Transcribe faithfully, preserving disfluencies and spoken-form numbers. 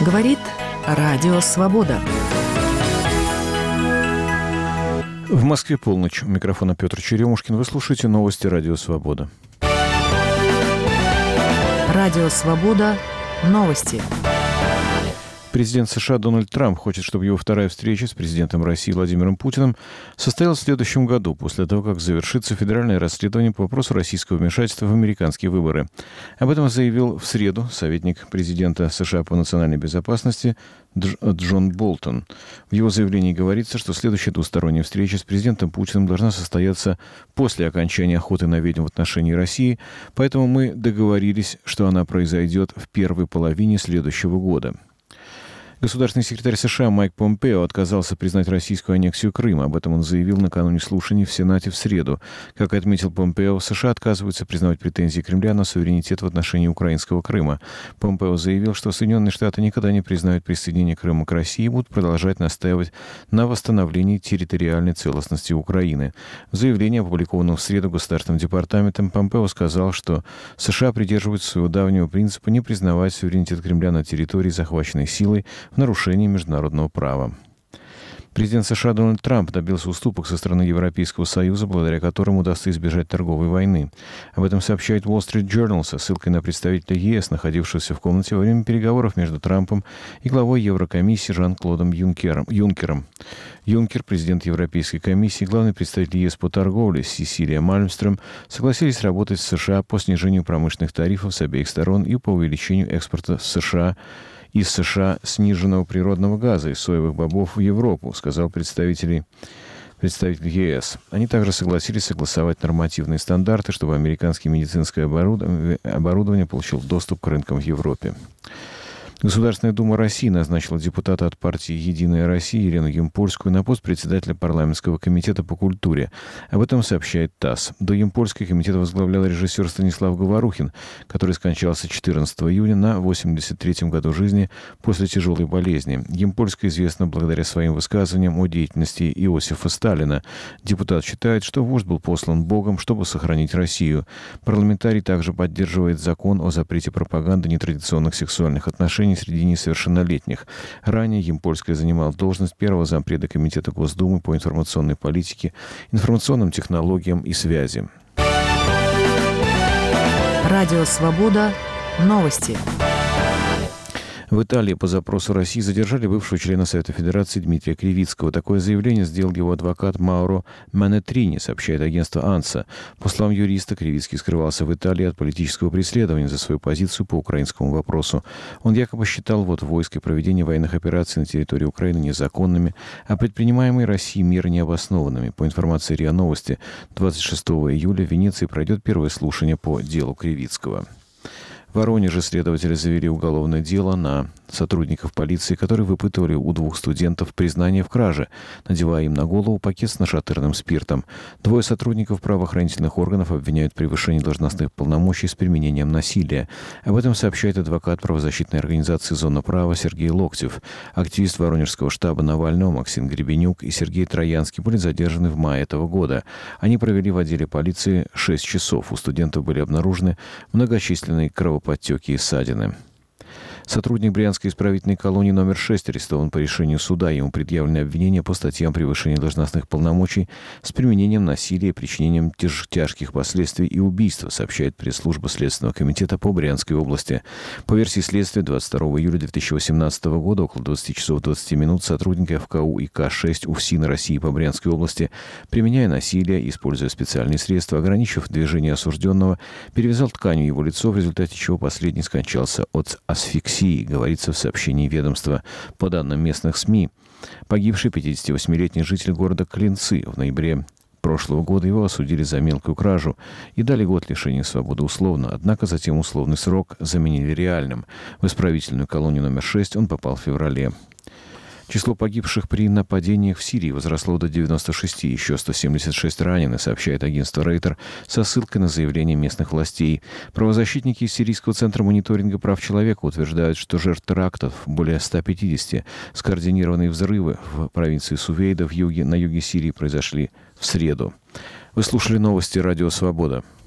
Говорит Радио Свобода. В Москве полночь. У микрофона Петр Черемушкин. Вы слушаете новости Радио Свобода. Радио Свобода. Новости. Президент США Дональд Трамп хочет, чтобы его вторая встреча с президентом России Владимиром Путиным состоялась в следующем году, после того, как завершится федеральное расследование по вопросу российского вмешательства в американские выборы. Об этом заявил в среду советник президента США по национальной безопасности Джон Болтон. В его заявлении говорится, что следующая двусторонняя встреча с президентом Путиным должна состояться после окончания охоты на ведьм в отношении России, поэтому мы договорились, что она произойдет в первой половине следующего года. Государственный секретарь США Майк Помпео отказался признать российскую аннексию Крыма. Об этом он заявил накануне слушаний в Сенате в среду. Как отметил Помпео, США отказываются признавать претензии Кремля на суверенитет в отношении украинского Крыма. Помпео заявил, что Соединенные Штаты никогда не признают присоединение Крыма к России и будут продолжать настаивать на восстановлении территориальной целостности Украины. В заявлении, опубликованном в среду Государственным департаментом, Помпео сказал, что США придерживаются своего давнего принципа не признавать суверенитет Кремля на территории, захваченной силой, в нарушении международного права. Президент США Дональд Трамп добился уступок со стороны Европейского Союза, благодаря которым удастся избежать торговой войны. Об этом сообщает Wall Street Journal со ссылкой на представителя ЕС, находившегося в комнате во время переговоров между Трампом и главой Еврокомиссии Жан-Клодом Юнкером. Юнкером. Юнкер, президент Европейской комиссии, главный представитель ЕС по торговле Сесилия Мальмстрём согласились работать с США по снижению промышленных тарифов с обеих сторон и по увеличению экспорта в США из США сниженного природного газа и соевых бобов в Европу, сказал представитель, представитель ЕС. Они также согласились согласовать нормативные стандарты, чтобы американское медицинское оборудование, оборудование получило доступ к рынкам в Европе. Государственная дума России назначила депутата от партии «Единая Россия» Елену Ямпольскую на пост председателя парламентского комитета по культуре. Об этом сообщает ТАСС. До Ямпольской комитет возглавлял режиссер Станислав Говорухин, который скончался четырнадцатого июня на восемьдесят третьем году жизни после тяжелой болезни. Ямпольская известна благодаря своим высказываниям о деятельности Иосифа Сталина. Депутат считает, что вождь был послан Богом, чтобы сохранить Россию. Парламентарий также поддерживает закон о запрете пропаганды нетрадиционных сексуальных отношений среди несовершеннолетних. Ранее Ямпольская занимала должность первого зампреда Комитета Госдумы по информационной политике, информационным технологиям и связи. Радио Свобода. Новости. В Италии по запросу России задержали бывшего члена Совета Федерации Дмитрия Кривицкого. Такое заявление сделал его адвокат Мауро Манетрини, сообщает агентство АНСА. По словам юриста, Кривицкий скрывался в Италии от политического преследования за свою позицию по украинскому вопросу. Он якобы считал ввод войск и проведение военных операций на территории Украины незаконными, а предпринимаемые Россией меры необоснованными. По информации РИА Новости, двадцать шестого июля в Венеции пройдет первое слушание по делу Кривицкого. В Воронеже следователи завели уголовное дело на сотрудников полиции, которые выпытывали у двух студентов признание в краже, надевая им на голову пакет с нашатырным спиртом. Двое сотрудников правоохранительных органов обвиняют в превышении должностных полномочий с применением насилия. Об этом сообщает адвокат правозащитной организации «Зона права» Сергей Локтев. Активист Воронежского штаба Навального Максим Гребенюк и Сергей Троянский были задержаны в мае этого года. Они провели в отделе полиции шесть часов. У студентов были обнаружены многочисленные кровоподтеки и ссадины. Сотрудник Брянской исправительной колонии номер шесть арестован по решению суда. Ему предъявлены обвинения по статьям превышения должностных полномочий с применением насилия, причинением тяж- тяжких последствий и убийства, сообщает пресс-служба Следственного комитета по Брянской области. По версии следствия, двадцать второго июля две тысячи восемнадцатого года около двадцати часов двадцати минут сотрудники ФКУ и К шесть УФСИНа России по Брянской области, применяя насилие и используя специальные средства, ограничив движение осужденного, перевязал тканью его лицо, в результате чего последний скончался от асфиксии, говорится в сообщении ведомства. По данным местных СМИ, погибший пятидесятивосьмилетний житель города Клинцы. В ноябре прошлого года его осудили за мелкую кражу и дали год лишения свободы условно, однако затем условный срок заменили реальным. В исправительную колонию номер шесть он попал в феврале. Число погибших при нападениях в Сирии возросло до девяноста шести, еще сто семьдесят шесть ранены, сообщает агентство Рейтер со ссылкой на заявление местных властей. Правозащитники из Сирийского центра мониторинга прав человека утверждают, что жертв терактов более ста пятидесяти. Скоординированные взрывы в провинции Сувейда в юге, на юге Сирии произошли в среду. Вы слушали новости Радио Свобода.